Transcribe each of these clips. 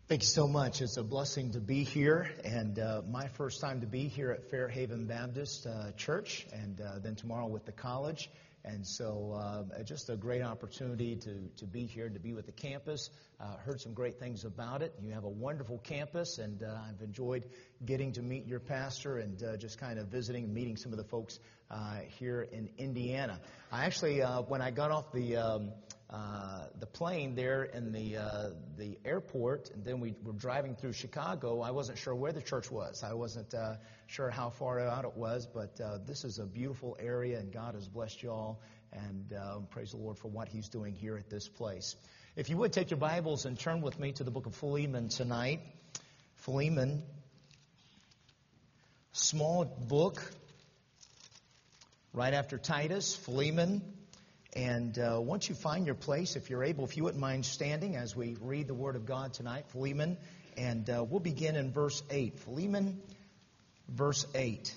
Thank you so much. It's a blessing to be here, and my first time to be here at Fairhaven Baptist Church, and then tomorrow with the college. And so just a great opportunity to be here, to be with the campus. Heard some great things about it. You have a wonderful campus, and I've enjoyed getting to meet your pastor and just kind of visiting and meeting some of the folks here in Indiana. I actually, when I got off the plane there in the airport, and then we were driving through Chicago, I wasn't sure where the church was. I wasn't sure how far out it was, but this is a beautiful area, and God has blessed you all, and praise the Lord for what He's doing here at this place. If you would, take your Bibles and turn with me to the book of Philemon tonight. Philemon, small book, right after Titus, Philemon. And once you find your place, if you're able, if you wouldn't mind standing as we read the Word of God tonight, Philemon, and we'll begin in verse 8. Philemon, verse 8.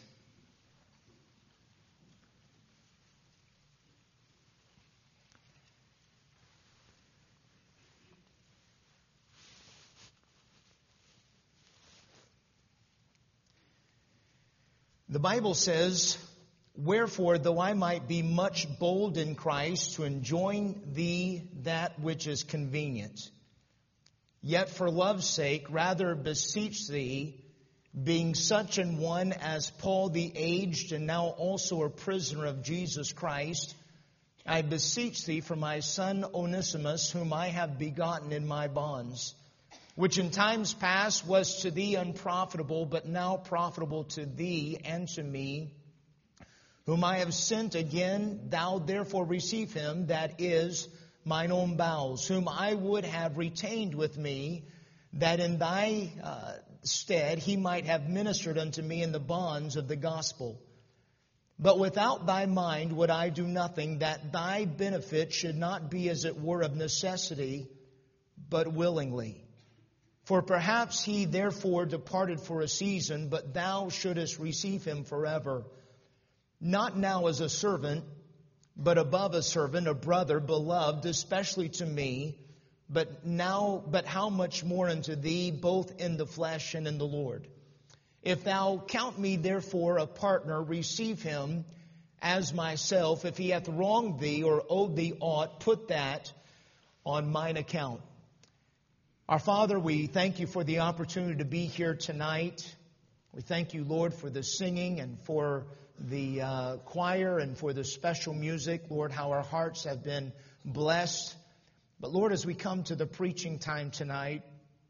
The Bible says, "Wherefore, though I might be much bold in Christ to enjoin thee that which is convenient, yet for love's sake rather beseech thee, being such an one as Paul the aged, and now also a prisoner of Jesus Christ, I beseech thee for my son Onesimus, whom I have begotten in my bonds, which in times past was to thee unprofitable, but now profitable to thee and to me, whom I have sent again. Thou therefore receive him, that is mine own bowels, whom I would have retained with me, that in thy stead he might have ministered unto me in the bonds of the gospel. But without thy mind would I do nothing, that thy benefit should not be as it were of necessity, but willingly. For perhaps he therefore departed for a season, but thou shouldest receive him forever. Not now as a servant, but above a servant, a brother, beloved, especially to me, but how much more unto thee, both in the flesh and in the Lord. If thou count me therefore a partner, receive him as myself. If he hath wronged thee or owed thee aught, put that on mine account." Our Father, we thank you for the opportunity to be here tonight. We thank you, Lord, for the singing and for the choir and for the special music. Lord, how our hearts have been blessed. But Lord, as we come to the preaching time tonight,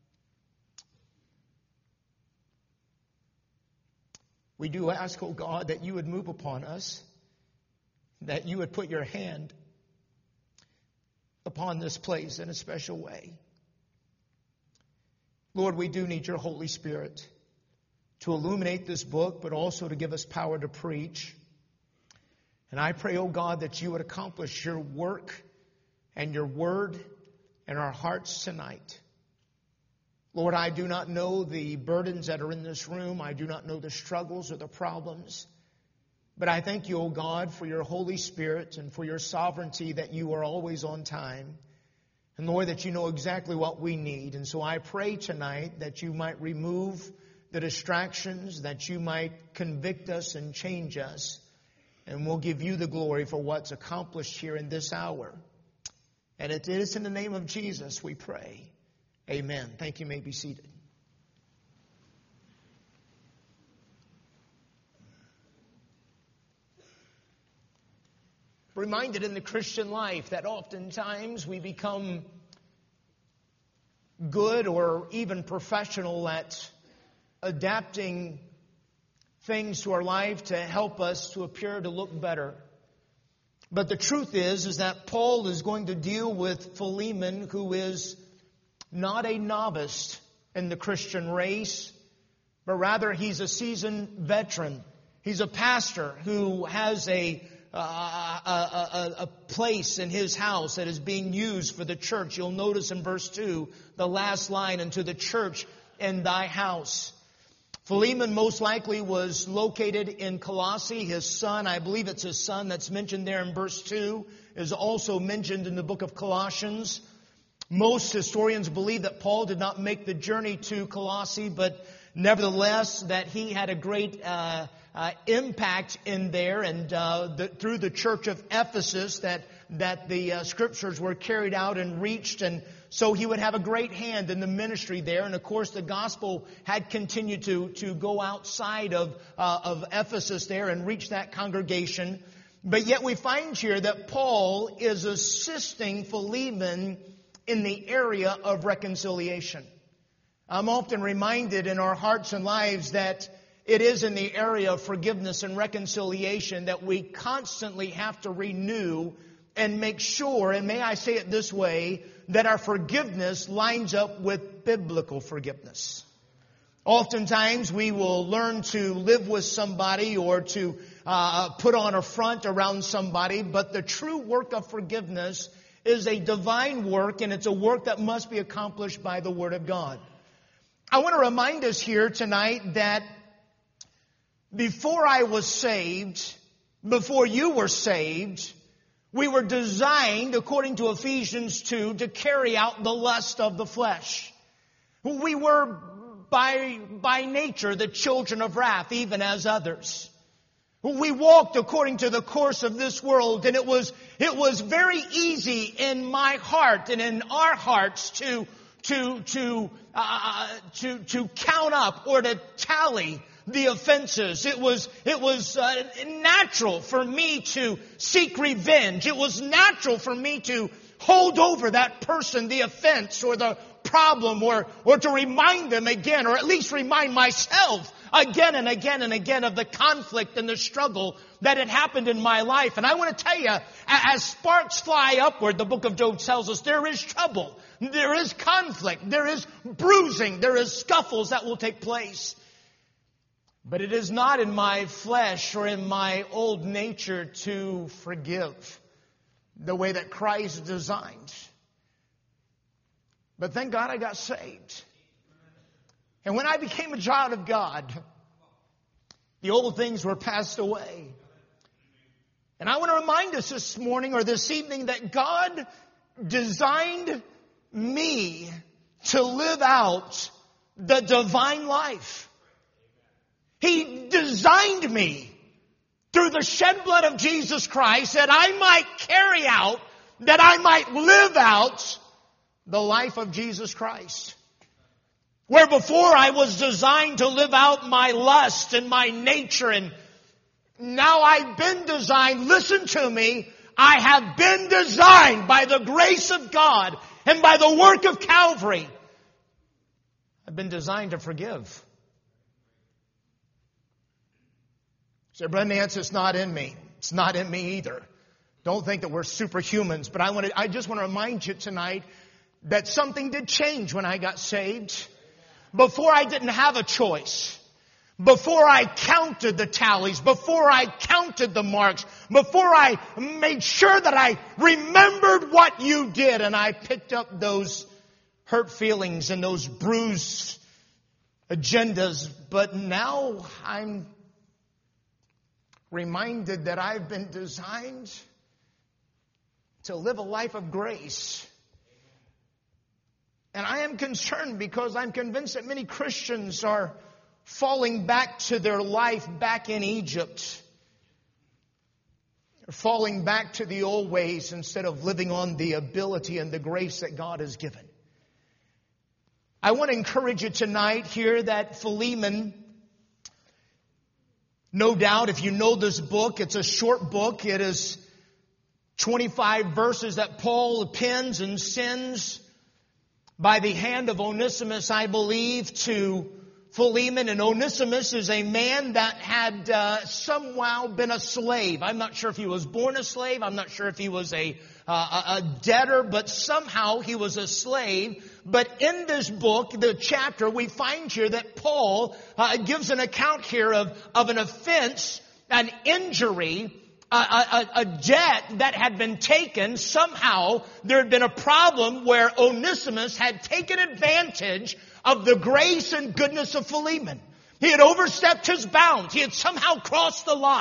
we do ask, oh God, that you would move upon us, that you would put your hand upon this place in a special way. Lord, we do need your Holy Spirit to illuminate this book, but also to give us power to preach. And I pray, oh God, that you would accomplish your work and your word in our hearts tonight. Lord, I do not know the burdens that are in this room. I do not know the struggles or the problems. But I thank you, oh God, for your Holy Spirit and for your sovereignty, that you are always on time. And Lord, that you know exactly what we need. And so I pray tonight that you might remove the distractions, that you might convict us and change us. And we'll give you the glory for what's accomplished here in this hour. And it is in the name of Jesus we pray. Amen. Thank you. You may be seated. Reminded in the Christian life that oftentimes we become good or even professional at adapting things to our life to help us to appear to look better. But the truth is that Paul is going to deal with Philemon, who is not a novice in the Christian race, but rather he's a seasoned veteran. He's a pastor who has a place in his house that is being used for the church. You'll notice in verse 2, the last line, "Unto the church in thy house." Philemon most likely was located in Colossae. His son, I believe it's his son that's mentioned there in verse 2, is also mentioned in the book of Colossians. Most historians believe that Paul did not make the journey to Colossae, but nevertheless that he had a great impact in there, and through the church of Ephesus that the scriptures were carried out and reached, and so he would have a great hand in the ministry there. And of course the gospel had continued to go outside of Ephesus there and reach that congregation. But yet we find here that Paul is assisting Philemon in the area of reconciliation. I'm often reminded in our hearts and lives that it is in the area of forgiveness and reconciliation that we constantly have to renew and make sure, and may I say it this way, that our forgiveness lines up with biblical forgiveness. Oftentimes we will learn to live with somebody or to put on a front around somebody, but the true work of forgiveness is a divine work, and it's a work that must be accomplished by the Word of God. I want to remind us here tonight that before I was saved, before you were saved, we were designed, according to Ephesians 2, to carry out the lust of the flesh. We were by nature the children of wrath, even as others. We walked according to the course of this world, and it was very easy in my heart and in our hearts to count up or to tally the offenses. It was natural for me to seek revenge. It was natural for me to hold over that person the offense or the problem, or to remind them again, or at least remind myself again and again and again of the conflict and the struggle that had happened in my life. And I want to tell you, as sparks fly upward, the book of Job tells us there is trouble, there is conflict, there is bruising, there is scuffles that will take place. But it is not in my flesh or in my old nature to forgive the way that Christ designed. But thank God I got saved. And when I became a child of God, the old things were passed away. And I want to remind us this morning or this evening that God designed me to live out the divine life. He designed me through the shed blood of Jesus Christ that I might carry out, that I might live out the life of Jesus Christ. Where before I was designed to live out my lust and my nature, and now I've been designed, listen to me, I have been designed by the grace of God and by the work of Calvary. I've been designed to forgive. So, Brother Nance, it's not in me. It's not in me either. Don't think that we're superhumans, but I just want to remind you tonight that something did change when I got saved. Before I didn't have a choice. Before I counted the tallies. Before I counted the marks. Before I made sure that I remembered what you did, and I picked up those hurt feelings and those bruised agendas. But now I'm reminded that I've been designed to live a life of grace. And I am concerned because I'm convinced that many Christians are falling back to their life back in Egypt. They're falling back to the old ways instead of living on the ability and the grace that God has given. I want to encourage you tonight here that Philemon, no doubt if you know this book, it's a short book. It is 25 verses that Paul pens and sends by the hand of Onesimus, I believe, to Philemon. And Onesimus is a man that had somehow been a slave. I'm not sure if he was born a slave. I'm not sure if he was a debtor, but somehow he was a slave. But in this book, the chapter, we find here that Paul gives an account here of an offense, an injury, a debt that had been taken. Somehow there had been a problem where Onesimus had taken advantage of the grace and goodness of Philemon. He had overstepped his bounds. He had somehow crossed the line.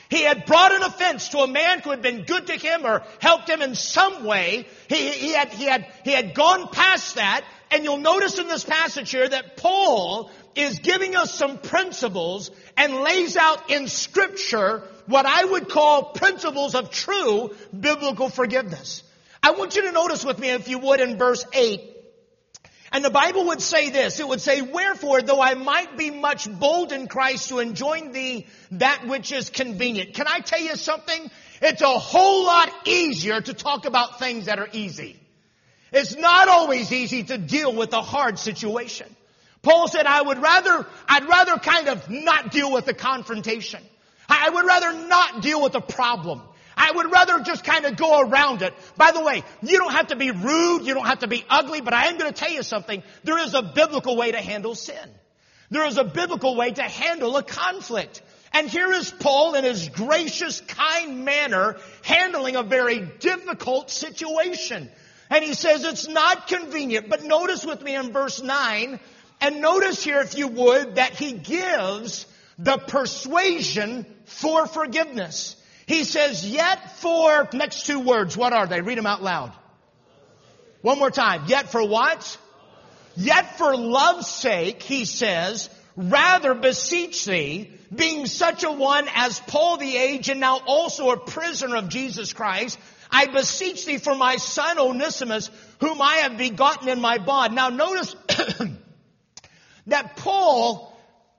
He had brought an offense to a man who had been good to him or helped him in some way. He had gone past that. And you'll notice in this passage here that Paul is giving us some principles and lays out in Scripture what I would call principles of true biblical forgiveness. I want you to notice with me, if you would, in verse 8. And the Bible would say this. It would say, wherefore, though I might be much bold in Christ to enjoin thee that which is convenient. Can I tell you something? It's a whole lot easier to talk about things that are easy. It's not always easy to deal with a hard situation. Paul said, I'd rather kind of not deal with the confrontation. I would rather not deal with the problem. I would rather just kind of go around it. By the way, you don't have to be rude. You don't have to be ugly. But I am going to tell you something. There is a biblical way to handle sin. There is a biblical way to handle a conflict. And here is Paul in his gracious, kind manner handling a very difficult situation. And he says it's not convenient. But notice with me in verse 9, and notice here, if you would, that he gives the persuasion for forgiveness. He says, yet for, next two words, what are they? Read them out loud. One more time. Yet for what? Yet for love's sake, he says, rather beseech thee, being such a one as Paul the aged, and now also a prisoner of Jesus Christ, I beseech thee for my son Onesimus, whom I have begotten in my bond. Now notice that Paul,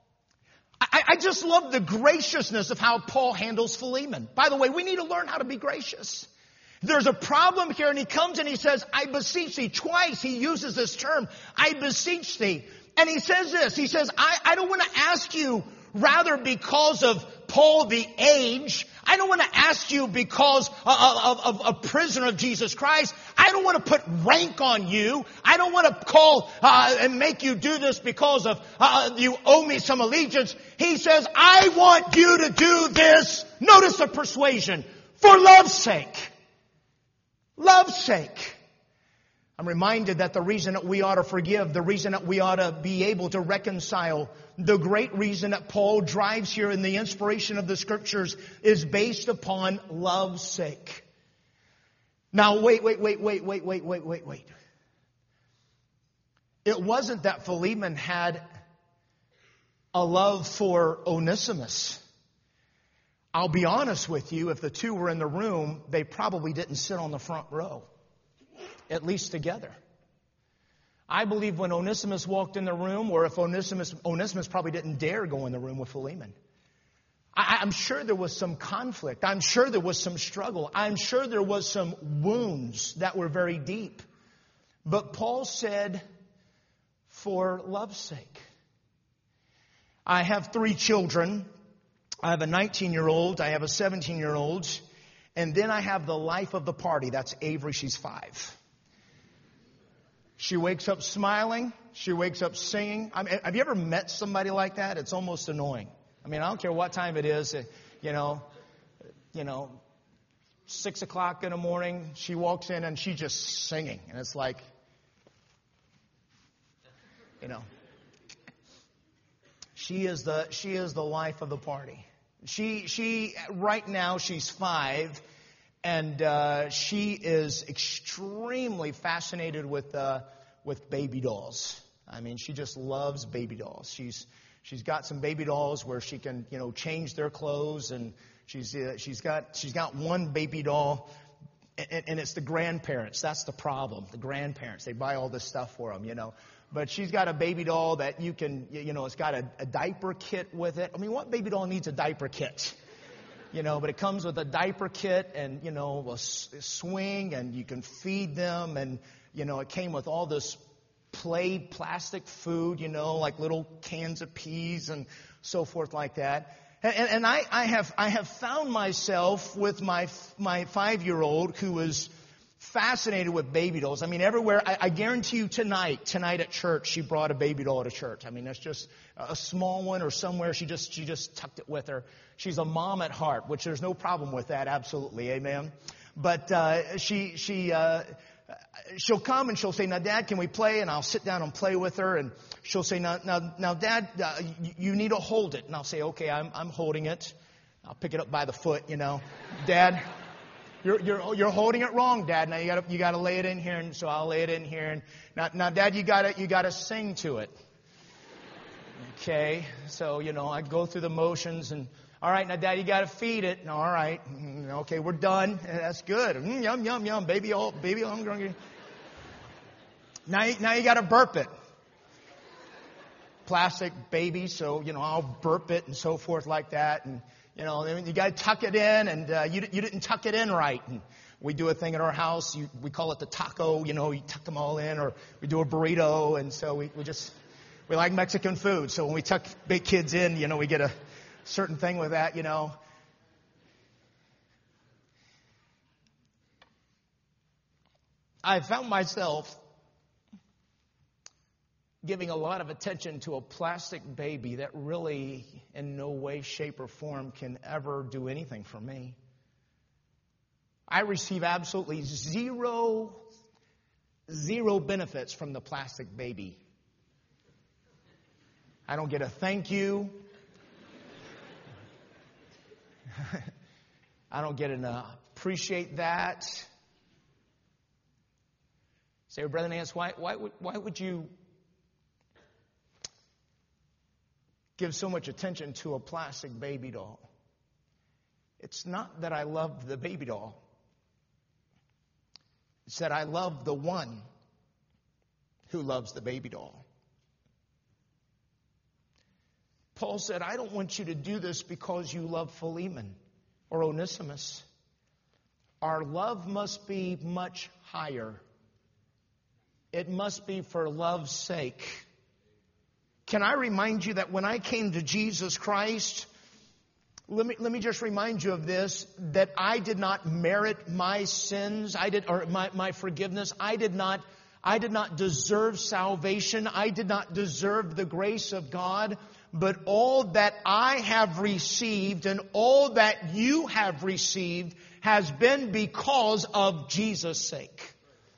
I just love the graciousness of how Paul handles Philemon. By the way, we need to learn how to be gracious. There's a problem here, and he comes and he says, I beseech thee. Twice he uses this term, I beseech thee. And he says this, he says, I don't want to ask you rather because of Paul the age. I don't want to ask you because of a prisoner of Jesus Christ. I don't want to put rank on you. I don't want to call and make you do this because of you owe me some allegiance. He says, I want you to do this. Notice the persuasion. For love's sake. Love's sake. I'm reminded that the reason that we ought to forgive, the reason that we ought to be able to reconcile, the great reason that Paul drives here in the inspiration of the Scriptures is based upon love's sake. Now, wait. It wasn't that Philemon had a love for Onesimus. I'll be honest with you, if the two were in the room, they probably didn't sit on the front row. At least together. I believe when Onesimus walked in the room, or if Onesimus probably didn't dare go in the room with Philemon. I'm sure there was some conflict. I'm sure there was some struggle. I'm sure there was some wounds that were very deep. But Paul said, for love's sake. I have 3 children. I have a 19-year-old. I have a 17-year-old. And then I have the life of the party. That's Avery. She's 5. She wakes up smiling. She wakes up singing. I mean, have you ever met somebody like that? It's almost annoying. I mean, I don't care what time it is. 6 o'clock in the morning, she walks in and she's just singing. And it's like, she is the life of the party. She right now, she's 5. And she is extremely fascinated with baby dolls. I mean, she just loves baby dolls. She's got some baby dolls where she can change their clothes, and she's got one baby doll, and it's the grandparents. That's the problem. The grandparents, they buy all this stuff for them, But she's got a baby doll that you can it's got a diaper kit with it. I mean, what baby doll needs a diaper kit? But it comes with a diaper kit and, a swing, and you can feed them. And, it came with all this plastic food, like little cans of peas and so forth like that. And I have found myself with my 5-year-old who is fascinated with baby dolls. I mean, everywhere. I guarantee you tonight at church, she brought a baby doll to church. I mean, that's just a small one, or somewhere she just tucked it with her. She's a mom at heart, which there's no problem with that. Absolutely. Amen. But, she'll come and she'll say, now, Dad, can we play? And I'll sit down and play with her. And she'll say, now, Dad, you need to hold it. And I'll say, okay, I'm holding it. I'll pick it up by the foot, Dad, you're holding it wrong, Dad. Now you gotta lay it in here, and so I'll lay it in here. And now, Dad, you gotta sing to it. Okay, so I go through the motions, and all right, now Dad, you gotta feed it. All right, okay, we're done. That's good. Yum yum yum, baby, I'm hungry. Now you gotta burp it. Plastic baby, so I'll burp it and so forth like that, and you got to tuck it in, and you didn't tuck it in right. And we do a thing at our house. We call it the taco. You tuck them all in, or we do a burrito, and so we like Mexican food. So when we tuck big kids in, we get a certain thing with that. I found myself giving a lot of attention to a plastic baby that really in no way, shape, or form can ever do anything for me. I receive absolutely zero benefits from the plastic baby. I don't get a thank you. I don't get an appreciate that. Say, Brother Nance, why would you give so much attention to a plastic baby doll? It's not that I love the baby doll. It's that I love the one who loves the baby doll. Paul said, I don't want you to do this because you love Philemon or Onesimus. Our love must be much higher. It must be for love's sake. Can I remind you that when I came to Jesus Christ, let me just remind you of this, that I did not merit my sins, my forgiveness. I did not deserve salvation. I did not deserve the grace of God. But all that I have received and all that you have received has been because of Jesus' sake.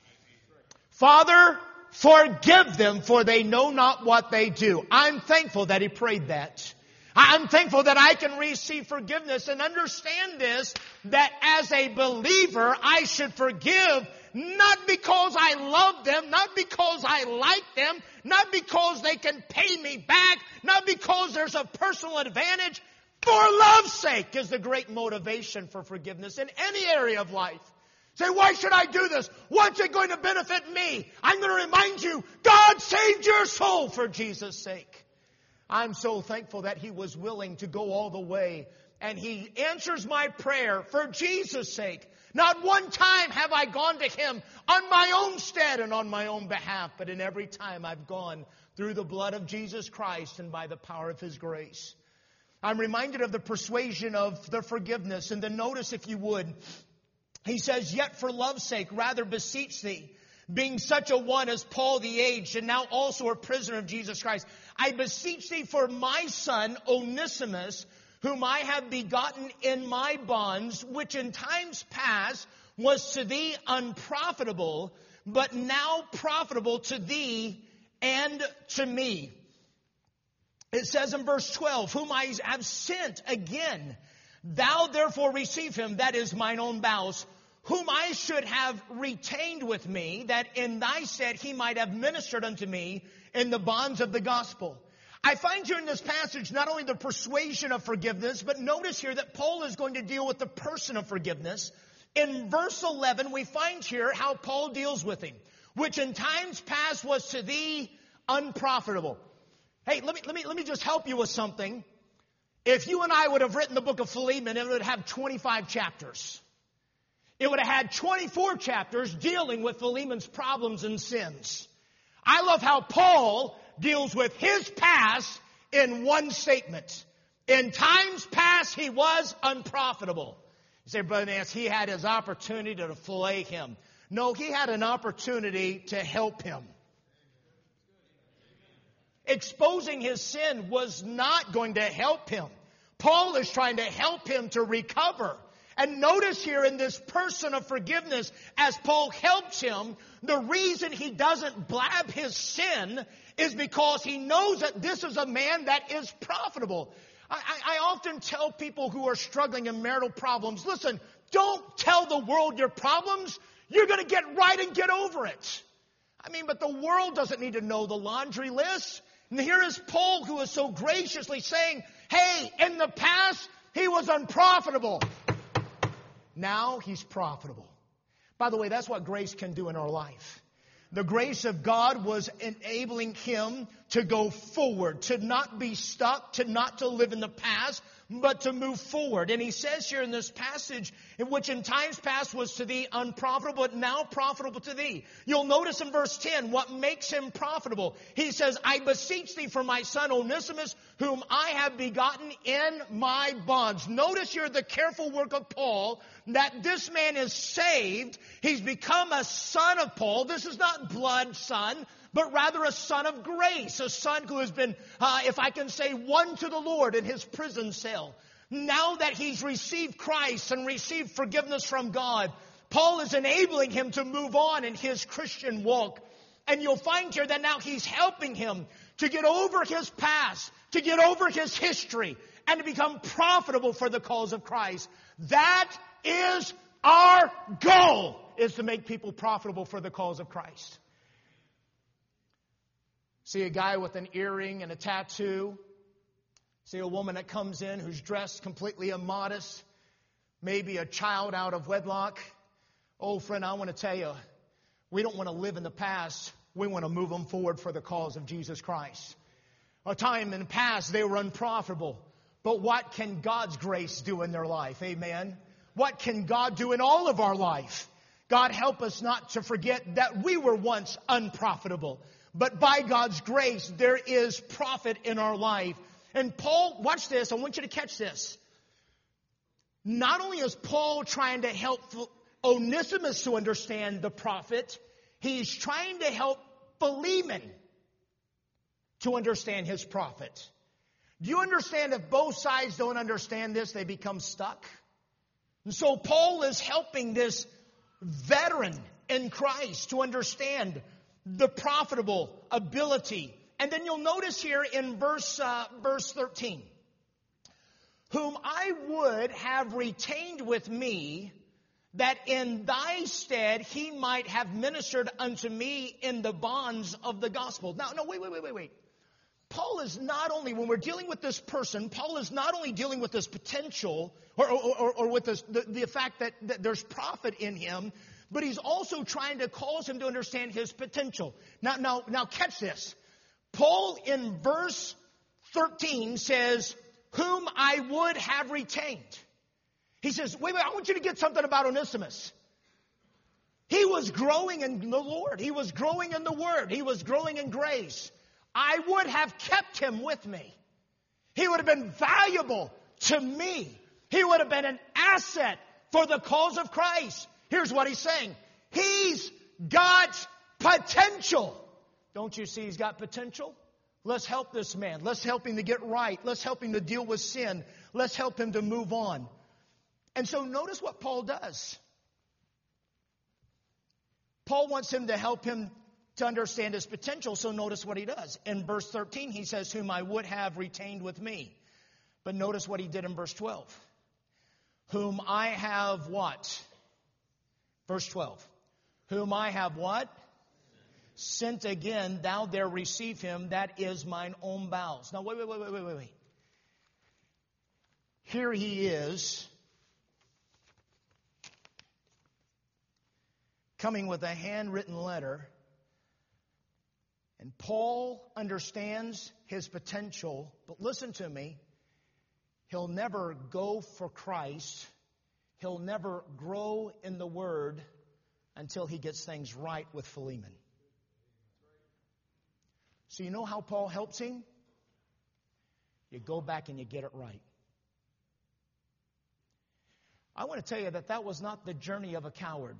Father, forgive them, for they know not what they do. I'm thankful that he prayed that. I'm thankful that I can receive forgiveness and understand this, that as a believer, I should forgive not because I love them, not because I like them, not because they can pay me back, not because there's a personal advantage. For love's sake is the great motivation for forgiveness in any area of life. Say, why should I do this? What's it going to benefit me? I'm going to remind you, God saved your soul for Jesus' sake. I'm so thankful that he was willing to go all the way. And he answers my prayer for Jesus' sake. Not one time have I gone to him on my own stead and on my own behalf. But in every time I've gone through the blood of Jesus Christ and by the power of his grace. I'm reminded of the persuasion of the forgiveness. And then notice, if you would, he says, yet for love's sake, rather beseech thee, being such a one as Paul the aged, and now also a prisoner of Jesus Christ, I beseech thee for my son Onesimus, whom I have begotten in my bonds, which in times past was to thee unprofitable, but now profitable to thee and to me. It says in verse 12, whom I have sent again. Thou therefore receive him, that is mine own bowels, whom I should have retained with me, that in thy stead he might have ministered unto me in the bonds of the gospel. I find here in this passage not only the persuasion of forgiveness, but notice here that Paul is going to deal with the person of forgiveness. In verse 11, we find here how Paul deals with him, which in times past was to thee unprofitable. Hey, let me just help you with something. If you and I would have written the book of Philemon, it would have 25 chapters. It would have had 24 chapters dealing with Philemon's problems and sins. I love how Paul deals with his past in one statement. In times past, he was unprofitable. You say, Brother Nance, he had his opportunity to flay him. No, he had an opportunity to help him. Exposing his sin was not going to help him. Paul is trying to help him to recover. And notice here in this person of forgiveness, as Paul helps him, the reason he doesn't blab his sin is because he knows that this is a man that is profitable. I often tell people who are struggling in marital problems, listen, don't tell the world your problems. You're going to get right and get over it. I mean, but the world doesn't need to know the laundry list. And here is Paul, who is so graciously saying, hey, in the past, he was unprofitable. Now he's profitable. By the way, that's what grace can do in our life. The grace of God was enabling him to go forward, to not be stuck, not to live in the past, but to move forward. And he says here in this passage, which in times past was to thee unprofitable, but now profitable to thee. You'll notice in verse 10 what makes him profitable. He says, I beseech thee for my son Onesimus, whom I have begotten in my bonds. Notice here the careful work of Paul, that this man is saved. He's become a son of Paul. This is not blood son, but rather a son of grace, a son who has been, if I can say, won to the Lord in his prison cell. Now that he's received Christ and received forgiveness from God, Paul is enabling him to move on in his Christian walk. And you'll find here that now he's helping him to get over his past, to get over his history, and to become profitable for the cause of Christ. That is our goal, is to make people profitable for the cause of Christ. See a guy with an earring and a tattoo. See a woman that comes in who's dressed completely immodest. Maybe a child out of wedlock. Oh, friend, I want to tell you, we don't want to live in the past. We want to move them forward for the cause of Jesus Christ. A time in the past, they were unprofitable. But what can God's grace do in their life? Amen. What can God do in all of our life? God help us not to forget that we were once unprofitable. But by God's grace, there is profit in our life. And Paul, watch this. I want you to catch this. Not only is Paul trying to help Onesimus to understand the profit, he's trying to help Philemon to understand his profit. Do you understand if both sides don't understand this, they become stuck? And so Paul is helping this veteran in Christ to understand the profitable ability. And then you'll notice here in verse 13, whom I would have retained with me, that in thy stead he might have ministered unto me in the bonds of the gospel. Now, no, wait. Paul is not only, when we're dealing with this person, Paul is not only dealing with this potential or with this, the fact that there's profit in him, but he's also trying to cause him to understand his potential. Now catch this. Paul in verse 13 says, whom I would have retained. He says, wait, I want you to get something about Onesimus. He was growing in the Lord. He was growing in the Word. He was growing in grace. I would have kept him with me. He would have been valuable to me. He would have been an asset for the cause of Christ. Here's what he's saying. He's got potential. Don't you see he's got potential? Let's help this man. Let's help him to get right. Let's help him to deal with sin. Let's help him to move on. And so notice what Paul does. Paul wants him to help him to understand his potential, so notice what he does. In verse 13, he says, whom I would have retained with me. But notice what he did in verse 12. Whom I have what? Verse 12. Whom I have what? Sent again, thou there receive him, that is mine own bowels. Now, wait. Here he is, coming with a handwritten letter. And Paul understands his potential, but listen to me. He'll never go for Christ. He'll never grow in the Word until he gets things right with Philemon. So you know how Paul helps him? You go back and you get it right. I want to tell you that was not the journey of a coward.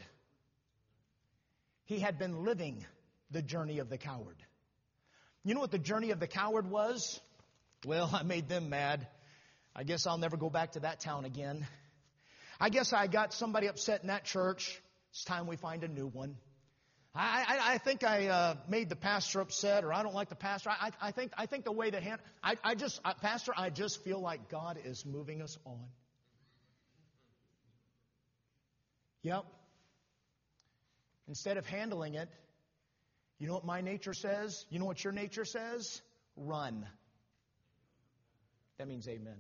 He had been living the journey of the coward. You know what the journey of the coward was? Well, I made them mad. I guess I'll never go back to that town again. I guess I got somebody upset in that church. It's time we find a new one. I think I made the pastor upset, or I don't like the pastor. I think the way that Pastor, I just feel like God is moving us on. Yep. Instead of handling it, you know what my nature says? You know what your nature says? Run. That means amen.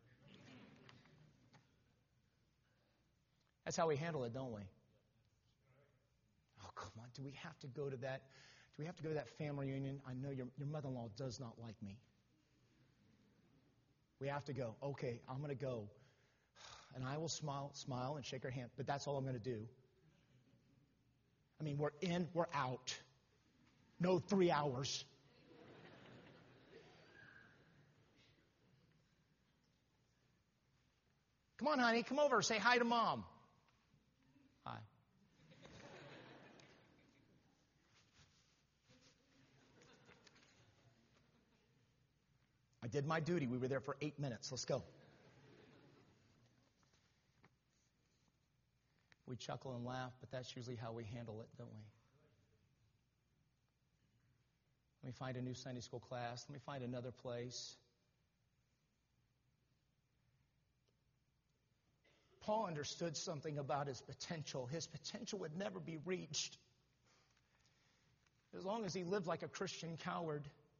That's how we handle it, don't we? Oh, come on. Do we have to go to that? Do we have to go to that family reunion? I know your mother-in-law does not like me. We have to go. Okay, I'm going to go. And I will smile and shake her hand. But that's all I'm going to do. I mean, we're in, we're out. No 3 hours. Come on, honey. Come over. Say hi to Mom. Hi. I did my duty. We were there for 8 minutes. Let's go. We chuckle and laugh, but that's usually how we handle it, don't we? Let me find a new Sunday school class. Let me find another place. Paul understood something about his potential. His potential would never be reached as long as he lived like a Christian coward.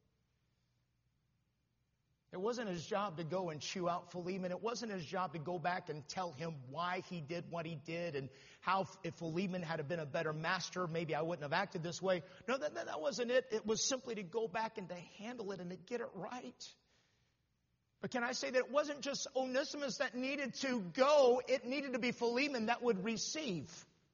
It wasn't his job to go and chew out Philemon. It wasn't his job to go back and tell him why he did what he did and how if Philemon had been a better master, maybe I wouldn't have acted this way. No, that wasn't it. It was simply to go back and to handle it and to get it right. But can I say that it wasn't just Onesimus that needed to go, it needed to be Philemon that would receive.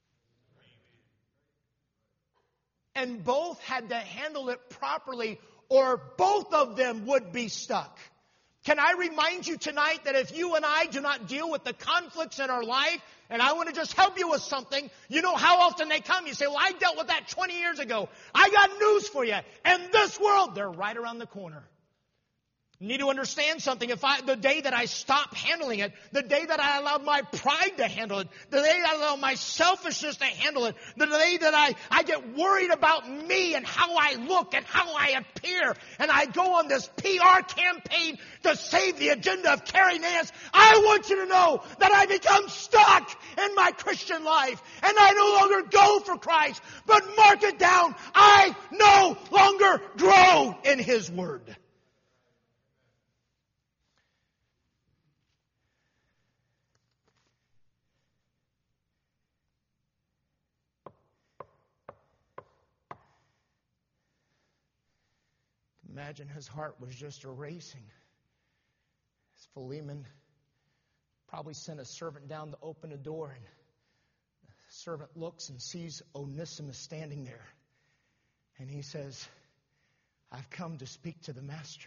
And both had to handle it properly, or both of them would be stuck. Can I remind you tonight that if you and I do not deal with the conflicts in our life, and I want to just help you with something, you know how often they come. You say, well, I dealt with that 20 years ago. I got news for you. In this world, they're right around the corner. You need to understand something. The day that I stop handling it, the day that I allow my pride to handle it, the day that I allow my selfishness to handle it, the day that I get worried about me and how I look and how I appear, and I go on this PR campaign to save the agenda of Carrie Nance, I want you to know that I become stuck in my Christian life, and I no longer go for Christ, but mark it down, I no longer grow in His Word. Imagine his heart was just erasing. As Philemon probably sent a servant down to open a door, and the servant looks and sees Onesimus standing there. And he says, I've come to speak to the master.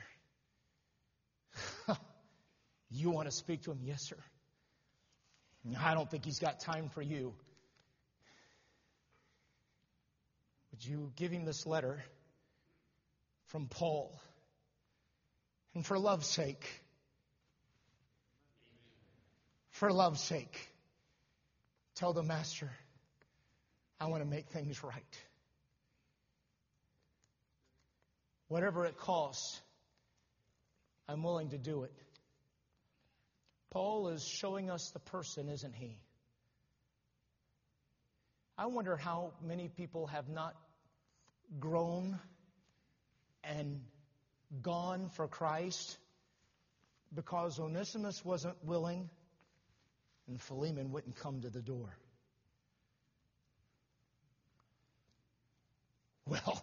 You want to speak to him? Yes, sir. I don't think he's got time for you. Would you give him this letter from Paul? And for love's sake, tell the master, I want to make things right. Whatever it costs, I'm willing to do it. Paul is showing us the person, isn't he? I wonder how many people have not grown and gone for Christ because Onesimus wasn't willing and Philemon wouldn't come to the door. Well,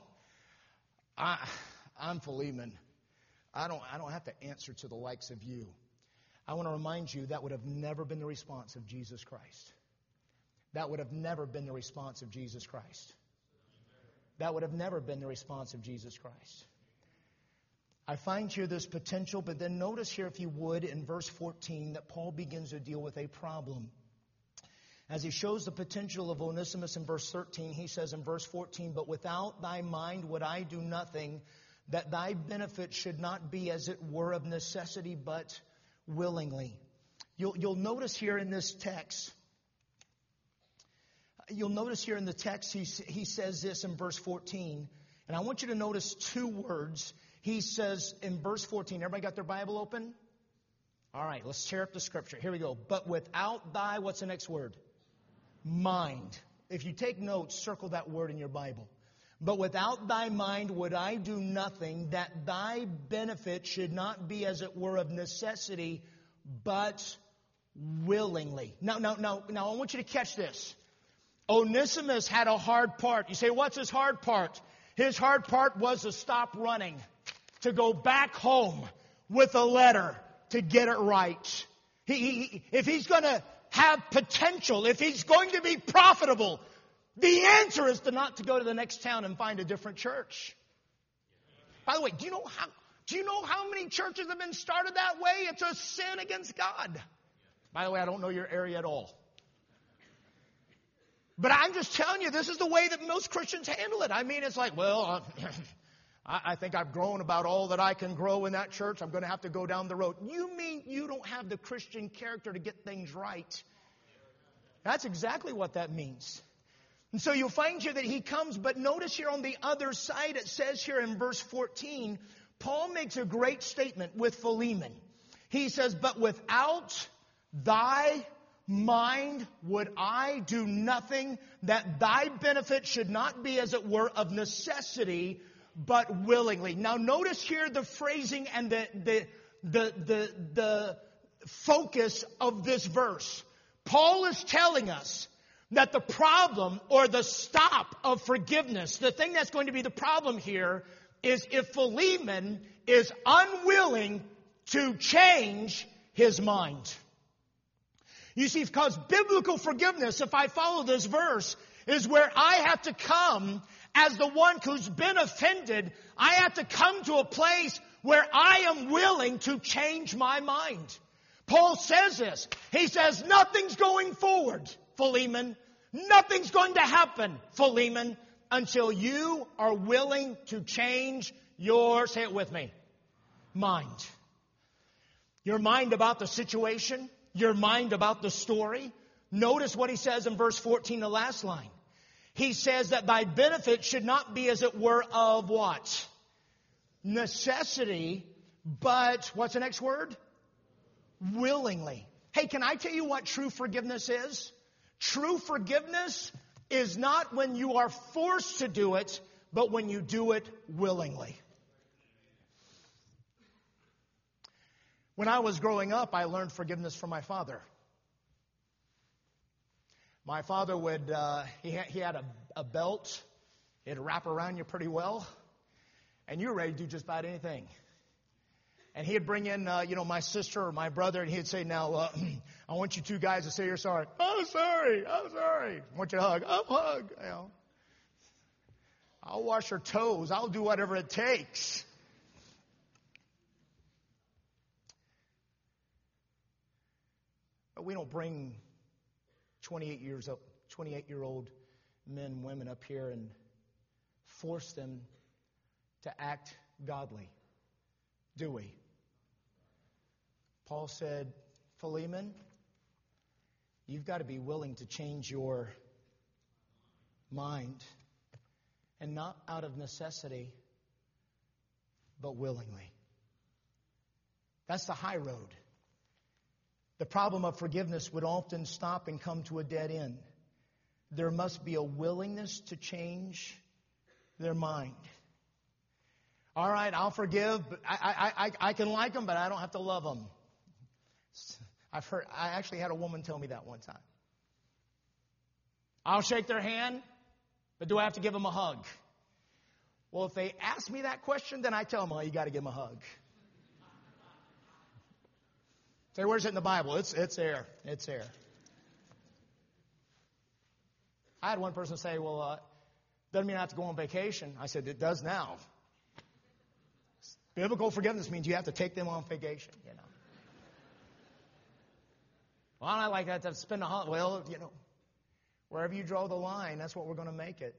I'm Philemon. I don't have to answer to the likes of you. I want to remind you that would have never been the response of Jesus Christ. That would have never been the response of Jesus Christ. That would have never been the response of Jesus Christ. I find here this potential, but then notice here, if you would, in verse 14, that Paul begins to deal with a problem. As he shows the potential of Onesimus in verse 13, he says in verse 14, but without thy mind would I do nothing, that thy benefit should not be as it were of necessity, but willingly. You'll notice here in this text, You'll notice here in the text, he says this in verse 14. And I want you to notice two words. He says in verse 14, everybody got their Bible open? All right, let's tear up the scripture. Here we go. But without thy, what's the next word? Mind. If you take notes, circle that word in your Bible. But without thy mind would I do nothing, that thy benefit should not be as it were of necessity, but willingly. Now, I want you to catch this. Onesimus had a hard part. You say, what's his hard part? His hard part was to stop running, to go back home with a letter to get it right. If he's going to have potential, if he's going to be profitable, the answer is not to go to the next town and find a different church. By the way, do you know how many churches have been started that way? It's a sin against God. By the way, I don't know your area at all. But I'm just telling you, this is the way that most Christians handle it. I mean, it's like, well, I think I've grown about all that I can grow in that church. I'm going to have to go down the road. You mean you don't have the Christian character to get things right? That's exactly what that means. And so you'll find here that he comes, but notice here on the other side, it says here in verse 14, Paul makes a great statement with Philemon. He says, but without thy mind would I do nothing, that thy benefit should not be as it were of necessity, but willingly. Now notice here the phrasing and the focus of this verse. Paul is telling us that the problem or the stop of forgiveness, the thing that's going to be the problem here, is if Philemon is unwilling to change his mind. You see, because biblical forgiveness, if I follow this verse, is where I have to come as the one who's been offended. I have to come to a place where I am willing to change my mind. Paul says this. He says, nothing's going forward, Philemon. Nothing's going to happen, Philemon, until you are willing to change your, say it with me, mind. Your mind about the situation. Your mind about the story. Notice what he says in verse 14, the last line. He says that thy benefit should not be as it were of what? Necessity, but what's the next word? Willingly. Hey, can I tell you what true forgiveness is? True forgiveness is not when you are forced to do it, but when you do it willingly. When I was growing up, I learned forgiveness from my father. My father would, he had a belt. It'd wrap around you pretty well. And you were ready to do just about anything. And he'd bring in, my sister or my brother, and he'd say, now, I want you two guys to say you're sorry. I'm sorry. I want you to hug. I'll hug. I'll wash your toes. I'll do whatever it takes. But we don't bring 28-year-old men and women up here and force them to act godly, do we? Paul said, Philemon, you've got to be willing to change your mind, and not out of necessity, but willingly. That's the high road. The problem of forgiveness would often stop and come to a dead end. There must be a willingness to change their mind. All right, I'll forgive, but I can like them, but I don't have to love them. I actually had a woman tell me that one time. I'll shake their hand, but do I have to give them a hug? Well, if they ask me that question, then I tell them, you got to give them a hug. Say, where's it in the Bible? It's there. It's there. I had one person say, doesn't mean I have to go on vacation. I said, it does now. Biblical forgiveness means you have to take them on vacation, Well, I like that to spend a holiday. Well, wherever you draw the line, that's what we're going to make it.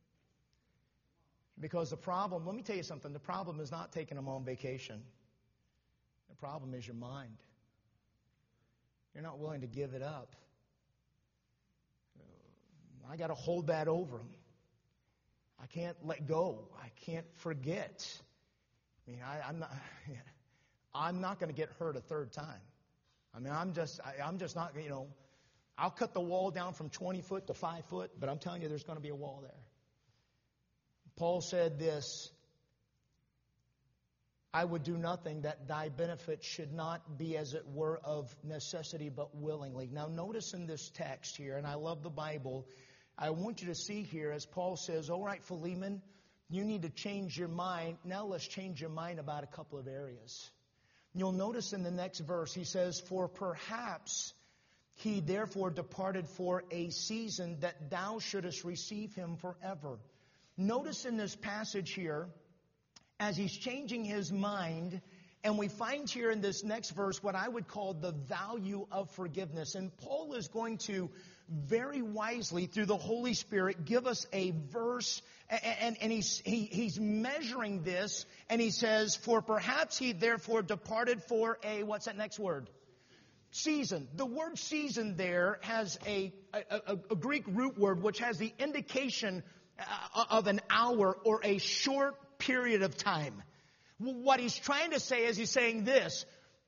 Because the problem, let me tell you something, the problem is not taking them on vacation. The problem is your mind. You're not willing to give it up. I got to hold that over them. I can't let go. I can't forget. I mean, I'm not going to get hurt a third time. I mean, I'm just not, I'll cut the wall down from 20 foot to 5 foot, but I'm telling you, there's going to be a wall there. Paul said this, I would do nothing that thy benefit should not be, as it were, of necessity, but willingly. Now, notice in this text here, and I love the Bible, I want you to see here, as Paul says, all right, Philemon, you need to change your mind. Now let's change your mind about a couple of areas. You'll notice in the next verse, he says, for perhaps he therefore departed for a season that thou shouldest receive him forever. Notice in this passage here, as he's changing his mind, and we find here in this next verse what I would call the value of forgiveness. And Paul is going to very wisely, through the Holy Spirit, give us a verse, and he's measuring this, and he says, for perhaps he therefore departed for a, what's that next word? Season. The word season there has a Greek root word which has the indication of an hour or a short period of time. What he's trying to say is he's saying this.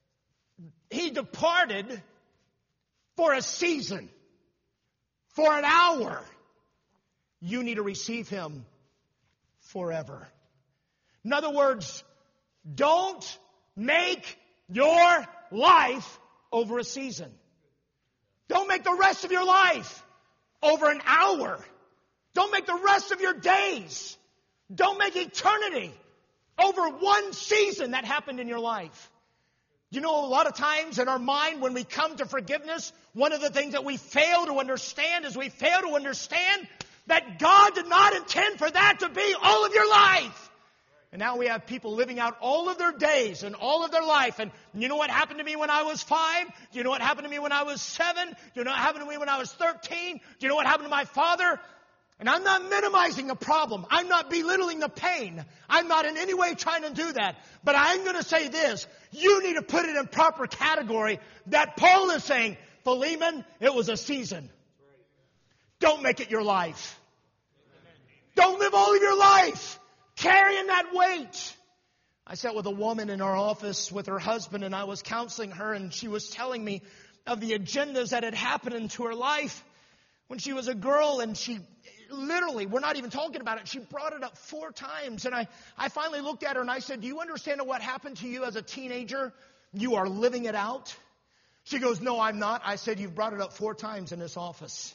He departed for a season, for an hour. You need to receive him forever. In other words, don't make your life over a season. Don't make the rest of your life over an hour. Don't make the rest of your days. Don't make eternity over one season that happened in your life. You know, a lot of times in our mind when we come to forgiveness, one of the things that we fail to understand is we fail to understand that God did not intend for that to be all of your life. And now we have people living out all of their days and all of their life. And you know what happened to me when I was 5? Do you know what happened to me when I was 7? Do you know what happened to me when I was 13? Do you know what happened to my father? And I'm not minimizing the problem. I'm not belittling the pain. I'm not in any way trying to do that. But I'm going to say this. You need to put it in proper category that Paul is saying, Philemon, it was a season. Don't make it your life. Don't live all of your life carrying that weight. I sat with a woman in our office with her husband, and I was counseling her, and she was telling me of the agendas that had happened into her life when she was a girl, and she literally, we're not even talking about it, she brought it up 4 times. And I finally looked at her and I said, do you understand what happened to you as a teenager? You are living it out. She goes, no, I'm not. I said, you've brought it up 4 times in this office.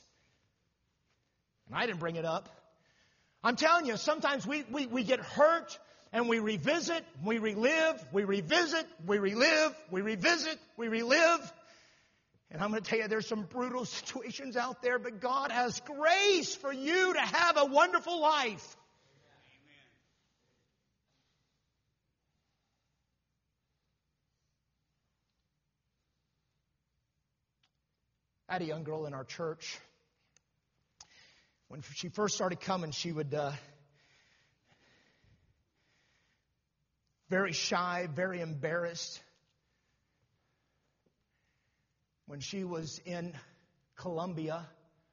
And I didn't bring it up. I'm telling you, sometimes we get hurt and we revisit, we relive, we revisit, we relive, we revisit, we relive. And I'm going to tell you, there's some brutal situations out there, but God has grace for you to have a wonderful life. I had a young girl in our church. When she first started coming, she would very shy, very embarrassed. When she was in Colombia,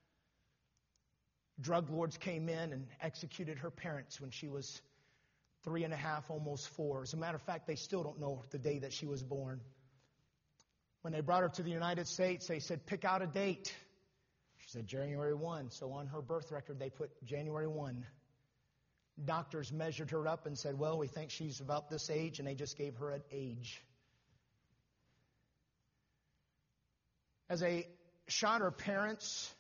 drug lords came in and executed her parents when she was 3.5, almost 4. As a matter of fact, they still don't know the day that she was born. When they brought her to the United States, they said, pick out a date. She said January 1. So on her birth record, they put January 1. Doctors measured her up and said, well, we think she's about this age, and they just gave her an age. As they shot her parents,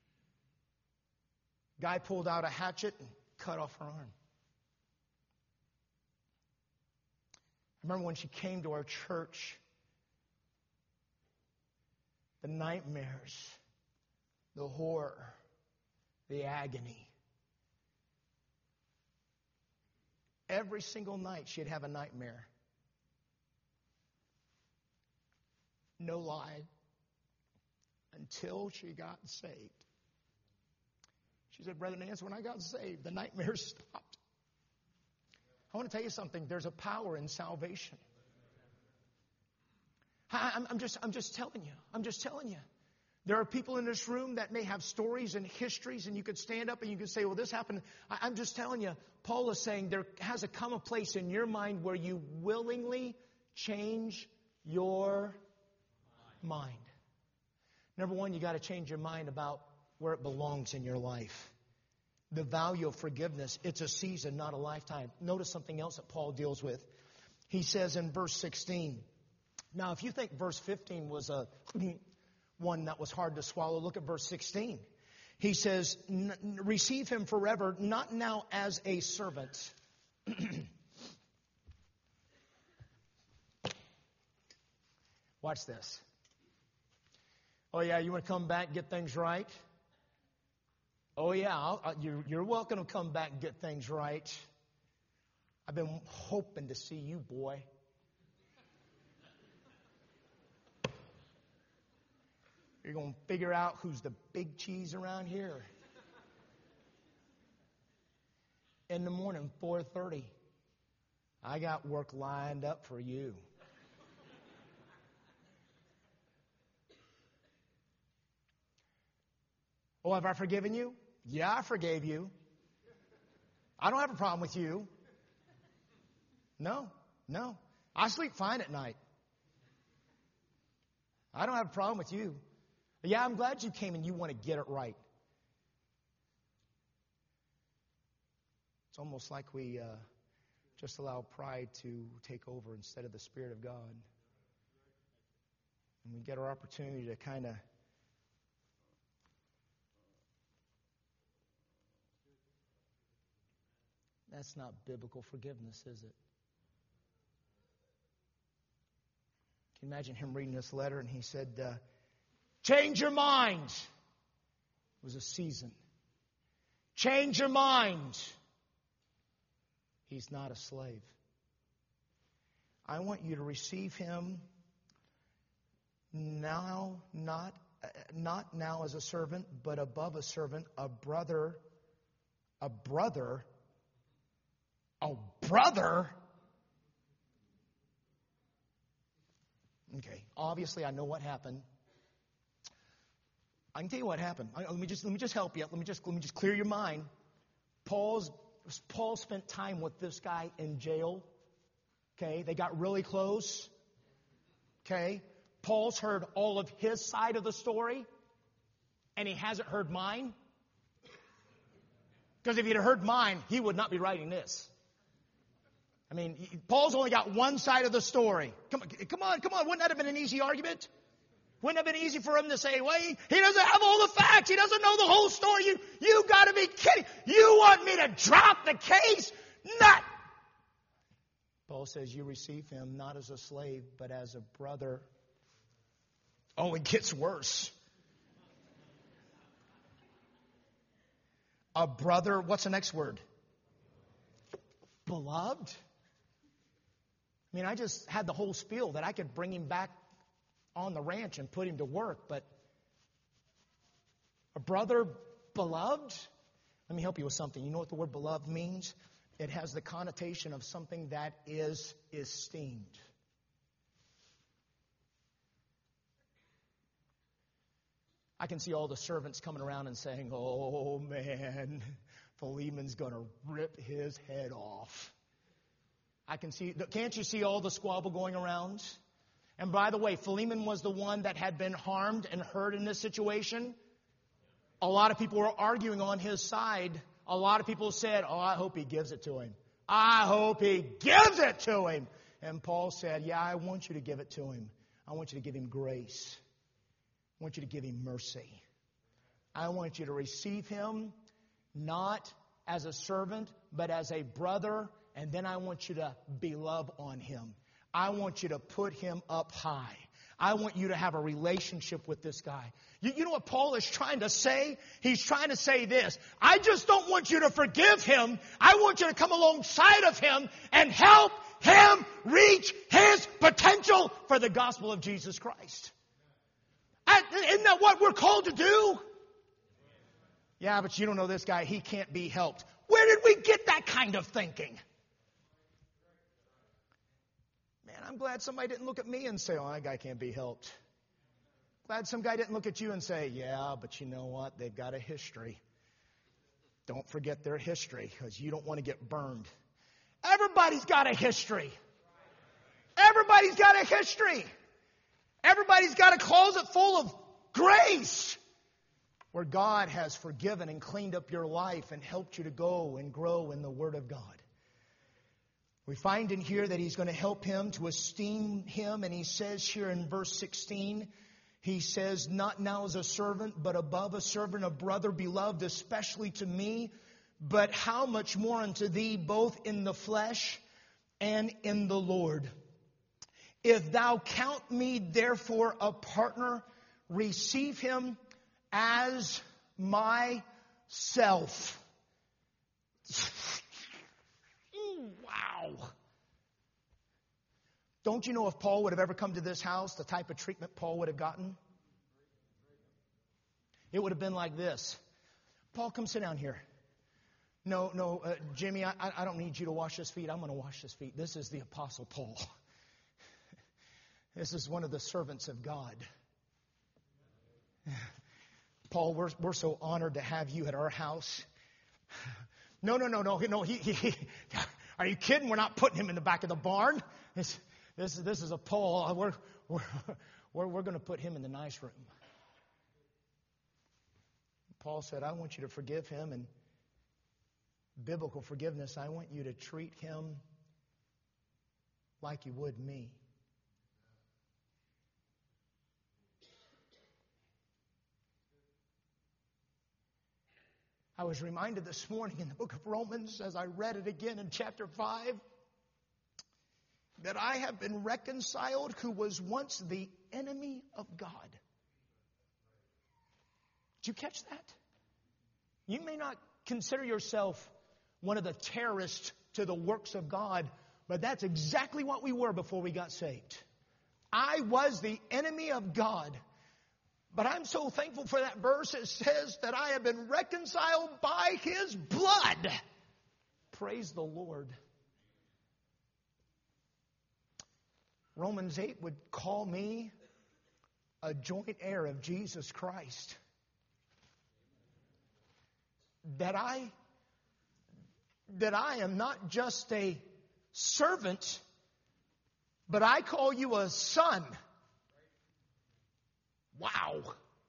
guy pulled out a hatchet and cut off her arm. I remember when she came to our church, the nightmares, the horror, the agony. Every single night she'd have a nightmare. No lie. Until she got saved. She said, Brother Nance, when I got saved, the nightmares stopped. I want to tell you something. There's a power in salvation. I'm just telling you. I'm just telling you. There are people in this room that may have stories and histories, and you could stand up and you could say, well, this happened. I'm just telling you, Paul is saying there has to come a place in your mind where you willingly change your mind. Number one, you got to change your mind about where it belongs in your life. The value of forgiveness, it's a season, not a lifetime. Notice something else that Paul deals with. He says in verse 16, now if you think verse 15 was a one that was hard to swallow, look at verse 16. He says, receive him forever, not now as a servant. Watch this. Oh yeah, you want to come back and get things right? Oh yeah, you're welcome to come back and get things right. I've been hoping to see you, boy. You're going to figure out who's the big cheese around here. In the morning, 4:30, I got work lined up for you. Oh, have I forgiven you? Yeah, I forgave you. I don't have a problem with you. No. I sleep fine at night. I don't have a problem with you. Yeah, I'm glad you came and you want to get it right. It's almost like we just allow pride to take over instead of the Spirit of God. And we get our opportunity to kind of that's not biblical forgiveness, is it? Can you imagine him reading this letter and he said, change your mind. It was a season. Change your mind. He's not a slave. I want you to receive him now, not now as a servant, but above a servant, a brother. Okay, obviously I know what happened. I can tell you what happened. Let me just help you. Let me just clear your mind. Paul spent time with this guy in jail. Okay, they got really close. Okay, Paul's heard all of his side of the story, and he hasn't heard mine. Because if he'd heard mine, he would not be writing this. I mean, Paul's only got one side of the story. Come on. Wouldn't that have been an easy argument? Wouldn't it have been easy for him to say, well, he doesn't have all the facts. He doesn't know the whole story. You got to be kidding. You want me to drop the case? Not. Paul says you receive him not as a slave, but as a brother. Oh, it gets worse. A brother, what's the next word? Beloved. I mean, I just had the whole spiel that I could bring him back on the ranch and put him to work, but a brother beloved? Let me help you with something. You know what the word beloved means? It has the connotation of something that is esteemed. I can see all the servants coming around and saying, oh man, Philemon's going to rip his head off. Can't you see all the squabble going around? And by the way, Philemon was the one that had been harmed and hurt in this situation. A lot of people were arguing on his side. A lot of people said, oh, I hope he gives it to him. I hope he gives it to him. And Paul said, yeah, I want you to give it to him. I want you to give him grace. I want you to give him mercy. I want you to receive him not as a servant, but as a brother. And then I want you to be love on him. I want you to put him up high. I want you to have a relationship with this guy. You know what Paul is trying to say? He's trying to say this. I just don't want you to forgive him. I want you to come alongside of him and help him reach his potential for the gospel of Jesus Christ. Isn't that what we're called to do? Yeah, but you don't know this guy. He can't be helped. Where did we get that kind of thinking? Man, I'm glad somebody didn't look at me and say, oh, that guy can't be helped. Glad some guy didn't look at you and say, yeah, but you know what? They've got a history. Don't forget their history because you don't want to get burned. Everybody's got a history. Everybody's got a history. Everybody's got a closet full of grace where God has forgiven and cleaned up your life and helped you to go and grow in the Word of God. We find in here that He's going to help him to esteem him. And he says here in verse 16, he says, not now as a servant, but above a servant, a brother beloved, especially to me. But how much more unto thee, both in the flesh and in the Lord. If thou count me therefore a partner, receive him as myself. Wow. Don't you know if Paul would have ever come to this house, the type of treatment Paul would have gotten? It would have been like this. Paul, come sit down here. No, Jimmy, I don't need you to wash his feet. I'm going to wash his feet. This is the Apostle Paul. This is one of the servants of God. Paul, we're so honored to have you at our house. No. Are you kidding? We're not putting him in the back of the barn. This is a Paul. We're going to put him in the nice room. Paul said, I want you to forgive him, and biblical forgiveness, I want you to treat him like you would me. I was reminded this morning in the book of Romans, as I read it again in chapter 5, that I have been reconciled who was once the enemy of God. Did you catch that? You may not consider yourself one of the terrorists to the works of God, but that's exactly what we were before we got saved. I was the enemy of God. But I'm so thankful for that verse. It says that I have been reconciled by His blood. Praise the Lord. Romans 8 would call me a joint heir of Jesus Christ. That I am not just a servant, but I call you a son. Wow.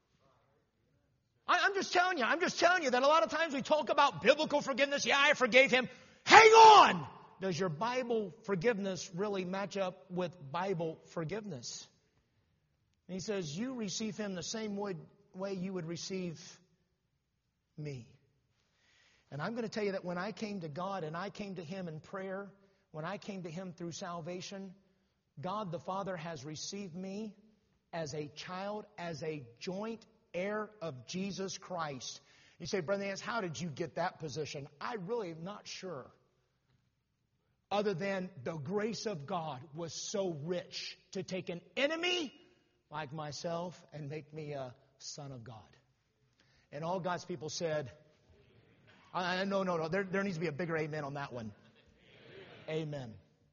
I'm just telling you that a lot of times we talk about biblical forgiveness. Yeah, I forgave him. Hang on! Does your Bible forgiveness really match up with Bible forgiveness? And he says, you receive him the same way you would receive me. And I'm going to tell you that when I came to God and I came to him in prayer, when I came to him through salvation, God the Father has received me as a child, as a joint heir of Jesus Christ. You say, Brother Nance, how did you get that position? I really am not sure. Other than the grace of God was so rich to take an enemy like myself and make me a son of God. And all God's people said, no. There needs to be a bigger amen on that one. Amen.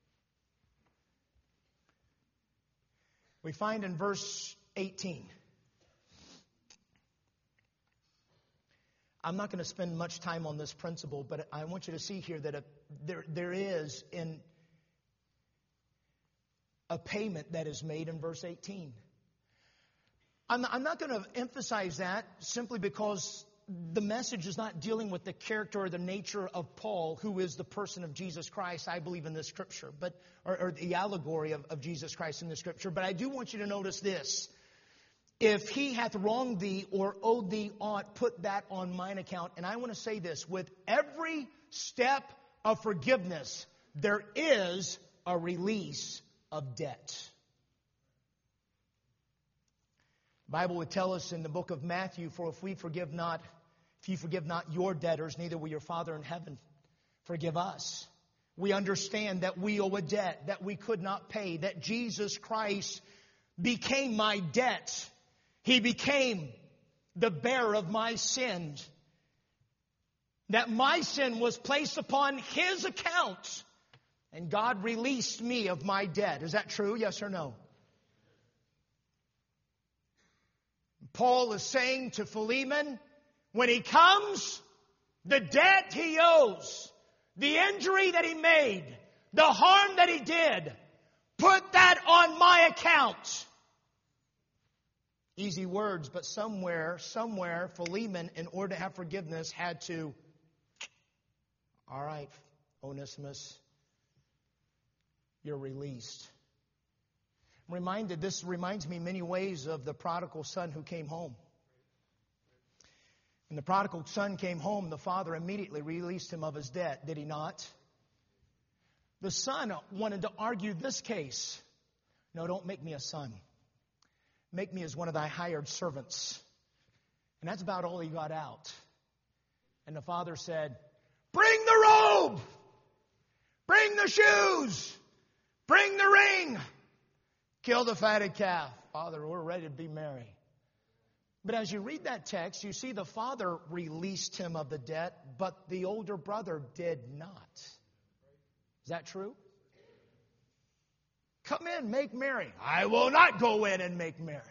We find in verse 18. I'm not going to spend much time on this principle, but I want you to see here that there is in a payment that is made in verse 18. I'm not going to emphasize that simply because the message is not dealing with the character or the nature of Paul, who is the person of Jesus Christ, I believe, in this scripture, or the allegory of Jesus Christ in the scripture. But I do want you to notice this. If he hath wronged thee or owed thee aught, put that on mine account. And I want to say this. With every step of forgiveness, there is a release of debt. The Bible would tell us in the book of Matthew, for if you forgive not your debtors, neither will your Father in heaven forgive us. We understand that we owe a debt that we could not pay, that Jesus Christ became my debt. He became the bearer of my sin. That my sin was placed upon His account. And God released me of my debt. Is that true? Yes or no? Paul is saying to Philemon, when he comes, the debt he owes, the injury that he made, the harm that he did, put that on my account. Easy words, but somewhere, Philemon, in order to have forgiveness, had to, all right, Onesimus, you're released. This reminds me in many ways of the prodigal son who came home. When the prodigal son came home, the father immediately released him of his debt, did he not? The son wanted to argue this case. No, don't make me a son. Make me as one of thy hired servants. And that's about all he got out. And the father said, bring the robe! Bring the shoes! Bring the ring! Kill the fatted calf. Father, we're ready to be merry. But as you read that text, you see the father released him of the debt, but the older brother did not. Is that true? Come in, make merry. I will not go in and make merry.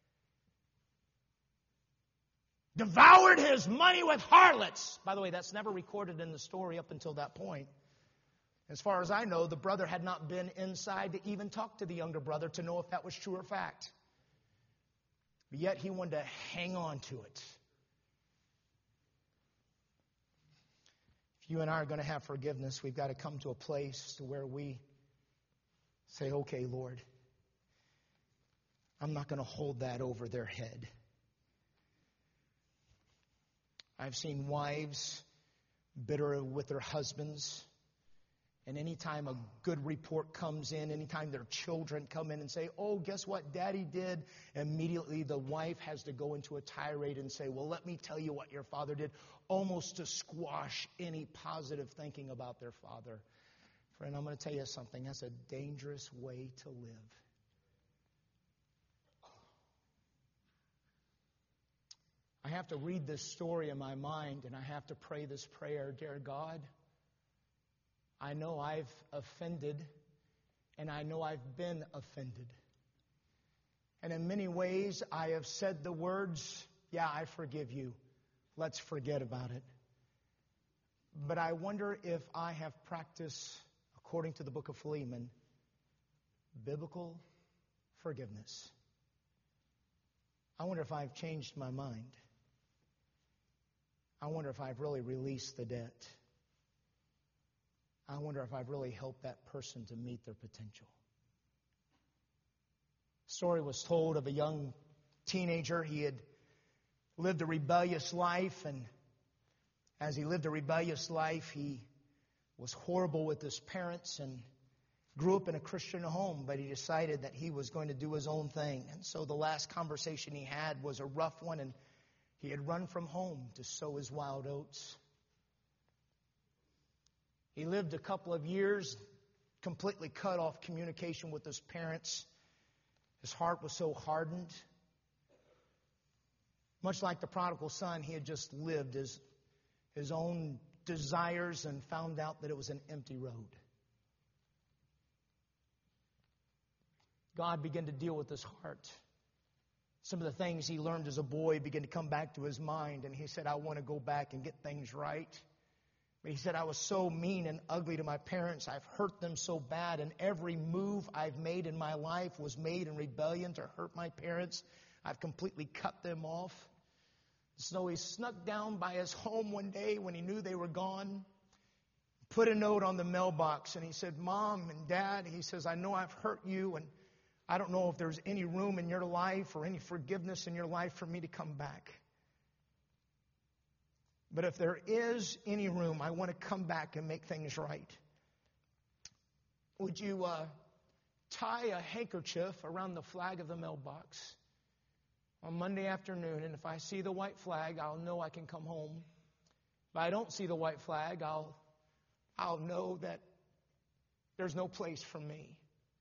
Devoured his money with harlots. By the way, that's never recorded in the story up until that point. As far as I know, the brother had not been inside to even talk to the younger brother to know if that was true or fact. But yet he wanted to hang on to it. If you and I are going to have forgiveness, we've got to come to a place to where we say, okay, Lord, I'm not going to hold that over their head. I've seen wives bitter with their husbands. And anytime a good report comes in, anytime their children come in and say, oh, guess what Daddy did? Immediately the wife has to go into a tirade and say, well, let me tell you what your father did, almost to squash any positive thinking about their father. Friend, I'm going to tell you something. That's a dangerous way to live. I have to read this story in my mind, and I have to pray this prayer. Dear God, I know I've offended, and I know I've been offended. And in many ways, I have said the words, yeah, I forgive you. Let's forget about it. But I wonder if I have practiced, according to the book of Philemon, biblical forgiveness. I wonder if I've changed my mind. I wonder if I've really released the debt. I wonder if I've really helped that person to meet their potential. A story was told of a young teenager. He had lived a rebellious life, and as he lived a rebellious life, he was horrible with his parents and grew up in a Christian home, but he decided that he was going to do his own thing. And so the last conversation he had was a rough one, and he had run from home to sow his wild oats. He lived a couple of years, completely cut off communication with his parents. His heart was so hardened. Much like the prodigal son, he had just lived his own desires and found out that it was an empty road. God began to deal with his heart. Some of the things he learned as a boy began to come back to his mind, and he said, I want to go back and get things right. But he said, I was so mean and ugly to my parents. I've hurt them so bad, and every move I've made in my life was made in rebellion to hurt my parents. I've completely cut them off. So he snuck down by his home one day when he knew they were gone, put a note on the mailbox, and he said, Mom and Dad, he says, I know I've hurt you, and I don't know if there's any room in your life or any forgiveness in your life for me to come back. But if there is any room, I want to come back and make things right. Would you tie a handkerchief around the flag of the mailbox on Monday afternoon, and if I see the white flag, I'll know I can come home. If I don't see the white flag, I'll know that there's no place for me.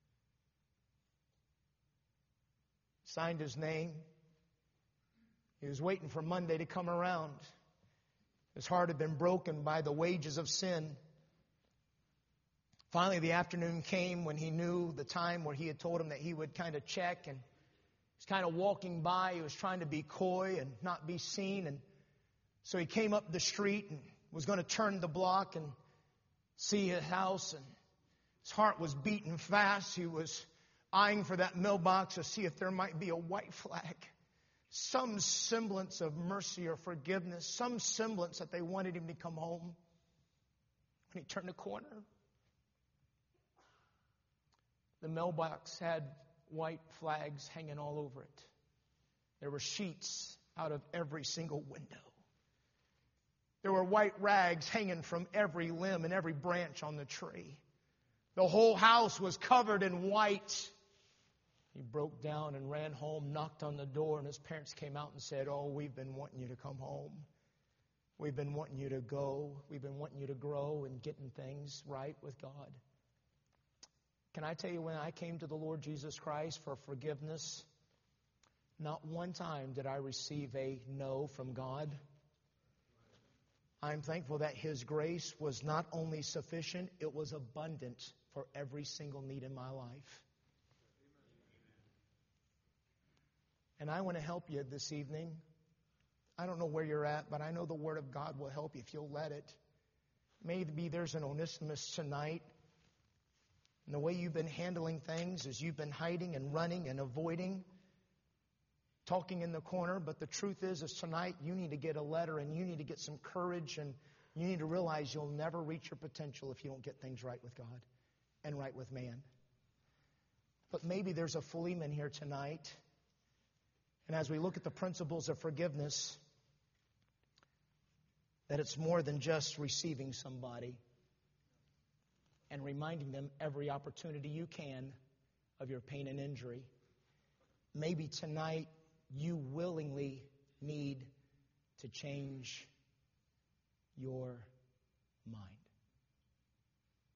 Signed his name. He was waiting for Monday to come around. His heart had been broken by the wages of sin. Finally, the afternoon came when he knew the time where he had told him that he would kind of check and was kind of walking by. He was trying to be coy and not be seen. And so he came up the street and was going to turn the block and see a house. And his heart was beating fast. He was eyeing for that mailbox to see if there might be a white flag. Some semblance of mercy or forgiveness. Some semblance that they wanted him to come home. When he turned the corner, the mailbox had white flags hanging all over it. There were sheets out of every single window. There were white rags hanging from every limb and every branch on the tree. The whole house was covered in white. He broke down and ran home, knocked on the door, and his parents came out and said, "Oh, we've been wanting you to come home. We've been wanting you to go. We've been wanting you to grow and getting things right with God." Can I tell you, when I came to the Lord Jesus Christ for forgiveness, not one time did I receive a no from God. I'm thankful that His grace was not only sufficient, it was abundant for every single need in my life. And I want to help you this evening. I don't know where you're at, but I know the Word of God will help you if you'll let it. Maybe there's an Onesimus tonight. And the way you've been handling things is you've been hiding and running and avoiding, talking in the corner. But the truth is tonight you need to get a letter and you need to get some courage, and you need to realize you'll never reach your potential if you don't get things right with God and right with man. But maybe there's a Philemon here tonight. And as we look at the principles of forgiveness, that it's more than just receiving somebody and reminding them every opportunity you can of your pain and injury. Maybe tonight you willingly need to change your mind.